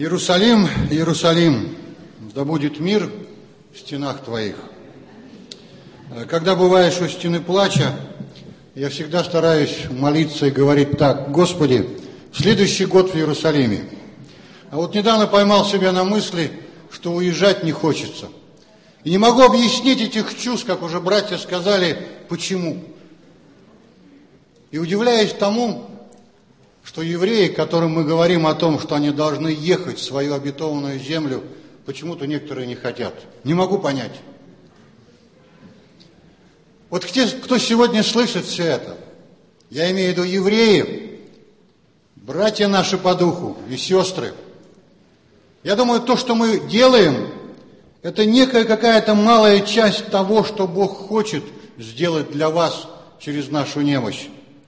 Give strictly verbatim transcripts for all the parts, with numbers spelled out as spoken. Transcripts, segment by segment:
Иерусалим, Иерусалим, да будет мир в стенах твоих. Когда бываешь у стены плача, я всегда стараюсь молиться и говорить так: Господи, в следующий год в Иерусалиме. А вот недавно поймал себя на мысли, что уезжать не хочется. И не могу объяснить этих чувств, как уже братья сказали, почему. И удивляюсь тому, что евреи, которым мы говорим о том, что они должны ехать в свою обетованную землю, почему-то некоторые не хотят. Не могу понять. Вот те, кто сегодня слышит все это, я имею в виду евреи, братья наши по духу и сестры, я думаю, то, что мы делаем, это некая какая-то малая часть того, что Бог хочет сделать для вас через нашу немощь.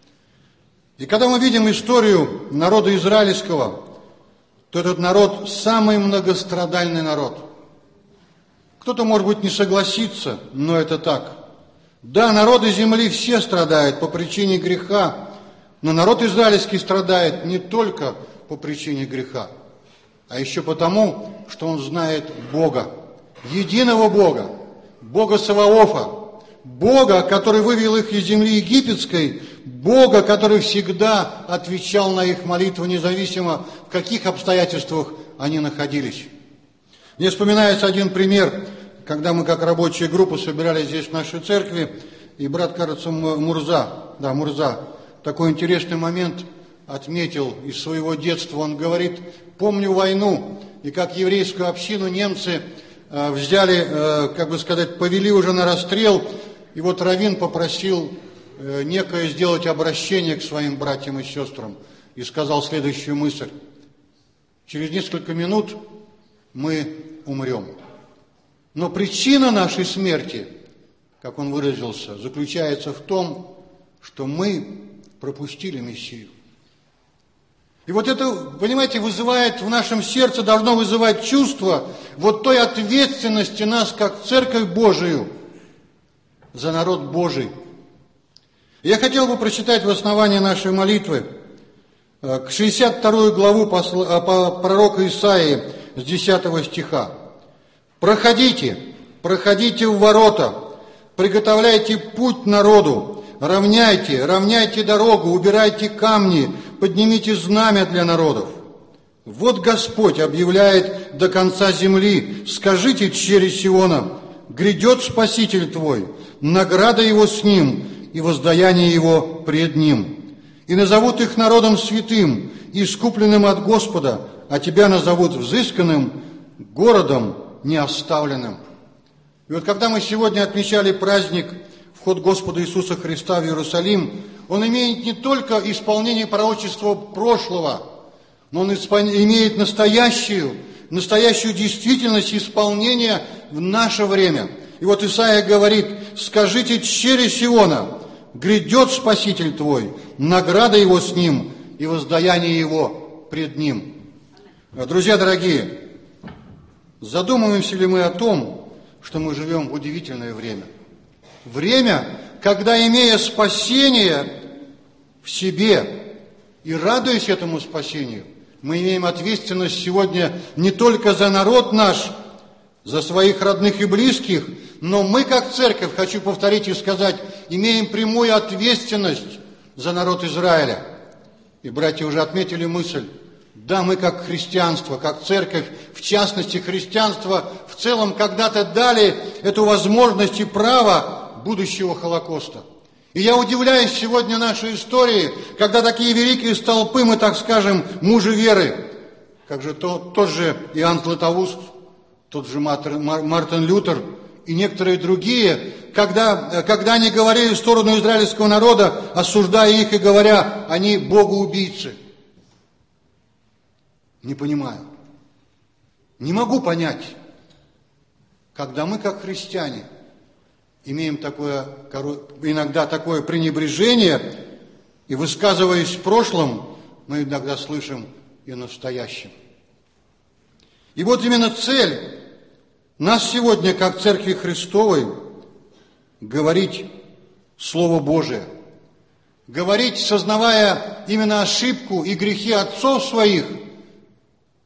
И когда мы видим историю народа израильского, то этот народ самый многострадальный народ. Кто-то, может быть, не согласится, но это так. Да, народы земли все страдают по причине греха, но народ израильский страдает не только по причине греха, а еще потому, что он знает Бога, единого Бога, Бога Саваофа, Бога, который вывел их из земли египетской, Бога, который всегда отвечал на их молитвы, независимо в каких обстоятельствах они находились. Мне вспоминается один пример, когда мы как рабочая группа собирались здесь в нашей церкви, и брат, кажется, Мурза, да, Мурза, такой интересный момент отметил из своего детства. Он говорит: помню войну, и как еврейскую общину немцы э, взяли, э, как бы сказать, повели уже на расстрел, и вот раввин попросил э, некое сделать обращение к своим братьям и сестрам, и сказал следующую мысль: через несколько минут мы умрем. Но причина нашей смерти, как он выразился, заключается в том, что мы пропустили Мессию. И вот это, понимаете, вызывает в нашем сердце, должно вызывать чувство вот той ответственности нас, как Церковь Божию, за народ Божий. Я хотел бы прочитать в основании нашей молитвы к шестьдесят вторую главу пророка Исаии с десятого стиха. «Проходите, проходите в ворота, приготовляйте путь народу, равняйте, равняйте дорогу, убирайте камни, поднимите знамя для народов. Вот Господь объявляет до конца земли, скажите чере Сиона, грядет Спаситель твой, награда его с ним и воздаяние его пред ним. И назовут их народом святым, искупленным от Господа, а тебя назовут взысканным, городом неоставленным». И вот когда мы сегодня отмечали праздник вход Господа Иисуса Христа в Иерусалим, он имеет не только исполнение пророчества прошлого, но он имеет настоящую, настоящую действительность исполнения в наше время. И вот Исаия говорит: «Скажите чере Сиона, грядет Спаситель твой, награда его с ним и воздаяние его пред ним». Друзья дорогие, задумываемся ли мы о том, что мы живем в удивительное время? Время, когда, имея спасение в себе и радуясь этому спасению, мы имеем ответственность сегодня не только за народ наш, за своих родных и близких, но мы, как церковь, хочу повторить и сказать, имеем прямую ответственность за народ Израиля. И братья уже отметили мысль: да, мы как христианство, как церковь, в частности христианство в целом, когда-то дали эту возможность и право будущего Холокоста. И я удивляюсь сегодня нашей истории, когда такие великие столпы, мы так скажем, мужи веры, как же то, тот же Иоанн Златоуст, тот же Мартин Лютер и некоторые другие, когда, когда они говорили в сторону израильского народа, осуждая их и говоря: они богоубийцы. Не понимаю. Не могу понять, когда мы, как христиане, имеем такое, иногда такое пренебрежение, и, высказываясь в прошлом, мы иногда слышим и в настоящем. И вот именно цель нас сегодня, как Церкви Христовой, говорить Слово Божие. Говорить, сознавая именно ошибку и грехи отцов своих,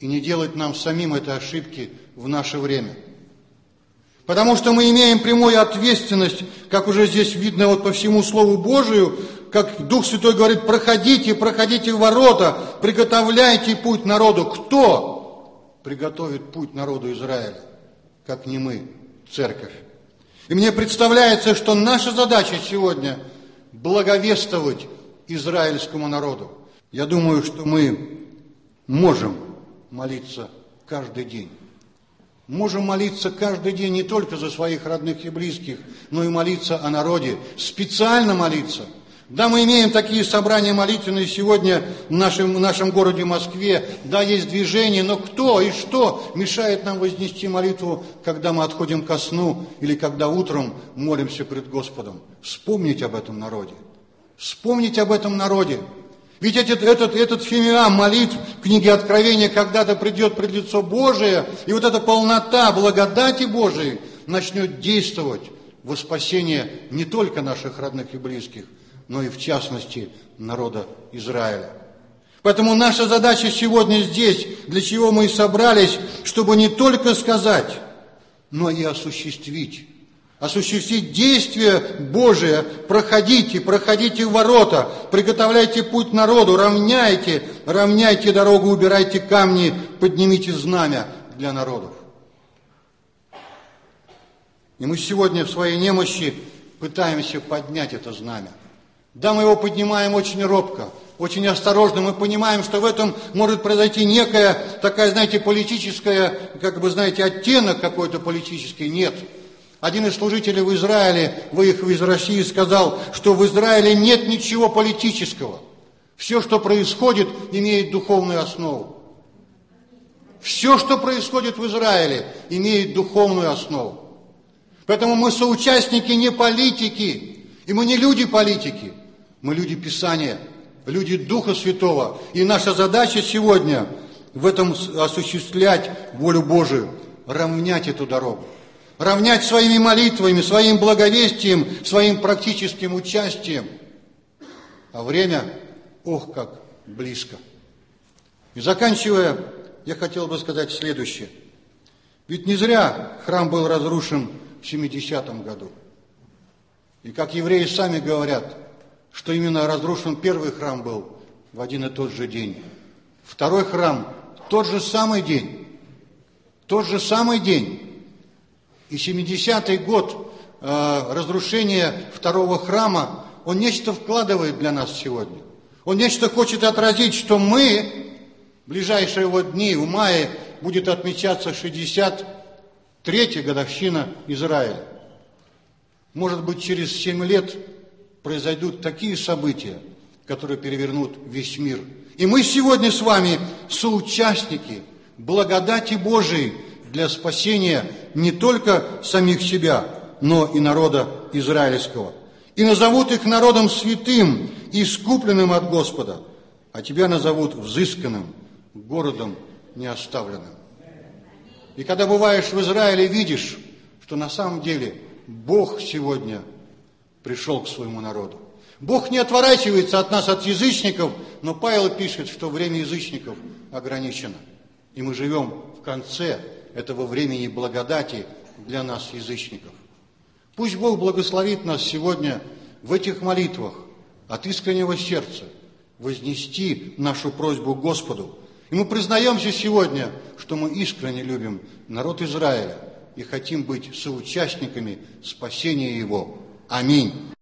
и не делать нам самим этой ошибки в наше время. Потому что мы имеем прямую ответственность, как уже здесь видно вот по всему Слову Божию, как Дух Святой говорит: проходите, проходите в ворота, приготовляйте путь народу. Кто приготовит путь народу Израиля, как не мы, церковь? И мне представляется, что наша задача сегодня благовествовать израильскому народу. Я думаю, что мы можем молиться каждый день. Можем молиться каждый день не только за своих родных и близких, но и молиться о народе, специально молиться. Да, мы имеем такие собрания молитвенные сегодня в нашем, в нашем городе Москве, да, есть движение, но кто и что мешает нам вознести молитву, когда мы отходим ко сну или когда утром молимся пред Господом? Вспомнить об этом народе, вспомнить об этом народе. Ведь этот, этот, этот фимиам молитв в книге Откровения когда-то придет пред лицо Божие, и вот эта полнота благодати Божией начнет действовать во спасение не только наших родных и близких, но и в частности народа Израиля. Поэтому наша задача сегодня здесь, для чего мы и собрались, чтобы не только сказать, но и осуществить. Осуществить действие Божие. Проходите, проходите в ворота, приготовляйте путь народу, равняйте, равняйте дорогу, убирайте камни, поднимите знамя для народов. И мы сегодня в своей немощи пытаемся поднять это знамя. Да, мы его поднимаем очень робко, очень осторожно. Мы понимаем, что в этом может произойти некая такая, знаете, политическая, как бы, знаете, оттенок какой-то политический. Нет. Один из служителей в Израиле, выехав из России, сказал, что в Израиле нет ничего политического. Все, что происходит, имеет духовную основу. Все, что происходит в Израиле, имеет духовную основу. Поэтому мы соучастники не политики, и мы не люди-политики. Мы люди Писания, люди Духа Святого. И наша задача сегодня в этом осуществлять волю Божию, равнять эту дорогу. Равнять своими молитвами, своим благовестием, своим практическим участием. А время, ох, как близко. И заканчивая, я хотел бы сказать следующее. Ведь не зря храм был разрушен в семидесятом году. И как евреи сами говорят, что именно разрушен первый храм был в один и тот же день. Второй храм – тот же самый день. Тот же самый день. И семидесятый год э, разрушения второго храма, он нечто вкладывает для нас сегодня. Он нечто хочет отразить, что мы, в ближайшие вот дни, в мае, будет отмечаться шестьдесят третья годовщина Израиля. Может быть, через семь лет произойдут такие события, которые перевернут весь мир. И мы сегодня с вами соучастники благодати Божией для спасения не только самих себя, но и народа израильского. И назовут их народом святым, искупленным от Господа, а тебя назовут взысканным, городом неоставленным. И когда бываешь в Израиле, видишь, что на самом деле Бог сегодня пришел к своему народу. Бог не отворачивается от нас, от язычников, но Павел пишет, что время язычников ограничено. И мы живем в конце этого времени благодати для нас, язычников. Пусть Бог благословит нас сегодня в этих молитвах от искреннего сердца вознести нашу просьбу Господу. И мы признаемся сегодня, что мы искренне любим народ Израиля и хотим быть соучастниками спасения его. Аминь.